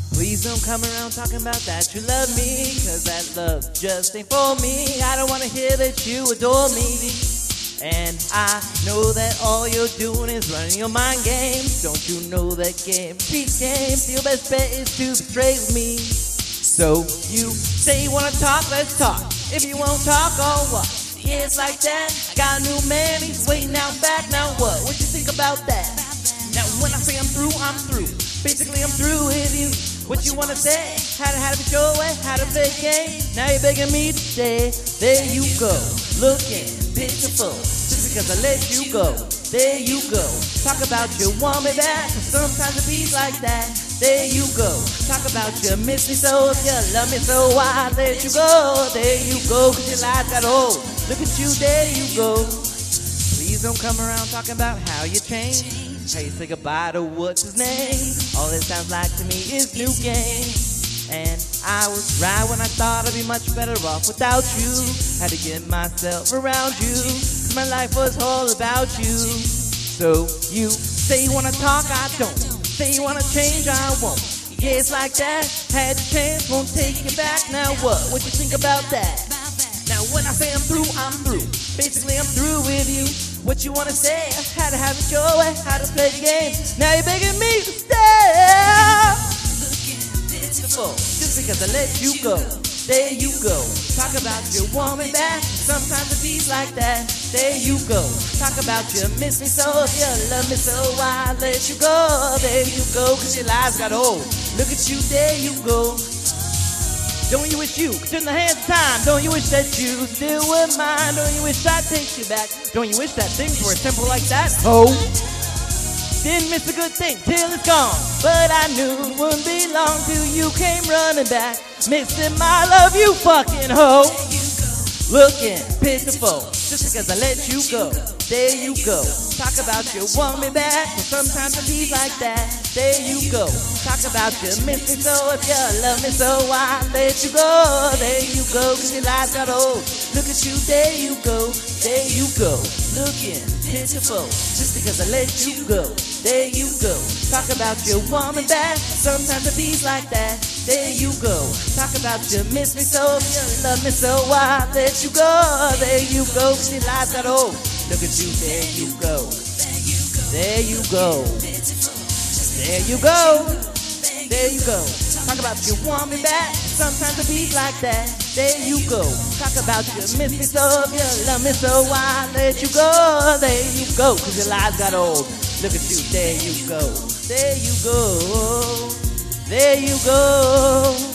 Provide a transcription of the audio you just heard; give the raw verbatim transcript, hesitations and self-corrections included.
Please don't come around talking about that you love me, cause that love just ain't for me. I don't wanna hear that you adore me. And I know that all you're doing is running your mind games. Don't you know that game repeats games? Your best bet is to betray me. So you say you wanna talk, let's talk. If you won't talk, oh what? Yeah, it's like that. I got a new man, he's waiting out back. Now what? What you think about that? Now when I say I'm through, I'm through. Basically I'm through with you. What you wanna say? How to how to be your way, how to play the game. Now you're begging me to stay. There you go, looking pitiful. Just because I let you go. There you go. Talk about you want me back. Sometimes it be like that. There you go. Talk about you miss me so. If you love me so, why let you go? There you go, cause your life got old. Look at you, there you go. Please don't come around talking about how you changed. How you say goodbye to what's his name. All it sounds like to me is new game. And I was right when I thought I'd be much better off without you. Had to get myself around you. My life was all about you. So you say you wanna talk, I don't. Say you wanna change, I won't. Yeah, it's like that. Had a chance, won't take it back. Now what? What you think about that? Now when I say I'm through, I'm through. Basically I'm through with you. What you wanna say? How to have it your way, how to play the game. Now you're begging me to stay. Just because I let you go. There you go. Talk about you want me back. Sometimes it be like that. There you go. Talk about you miss me so. If you love me so, why let you go? There you go, cause your lives got old. Look at you, there you go. Don't you wish you could turn the hands of time? Don't you wish that you still were mine? Don't you wish I'd take you back? Don't you wish that things were simple like that? Oh, didn't miss a good thing till it's gone. But I knew it wouldn't be long till you came running back. Missing my love, you fucking hoe. Looking pitiful, just because I let you go. There you go. Talk about you want me back, but sometimes it be like that. There you go. Talk about you miss me so. If you love me so, why let you go? There you go, cause your lives got old. Look at you, there you go. There you go. Looking pitiful, just because I let you go. There you go. Talk about you want me back, sometimes it be like that. There you go. Talk about you miss me so. If you love me so, why let you go? There you go, cause your lives got old. Look at you, there you go. There you go. There you go. There you go. Talk about you want me back. Sometimes it be like that. There you go. Talk about you miss me so. If you love me so, why let you go? There you go, cause your lives got old. Look at you, there you go. There you go. There you go.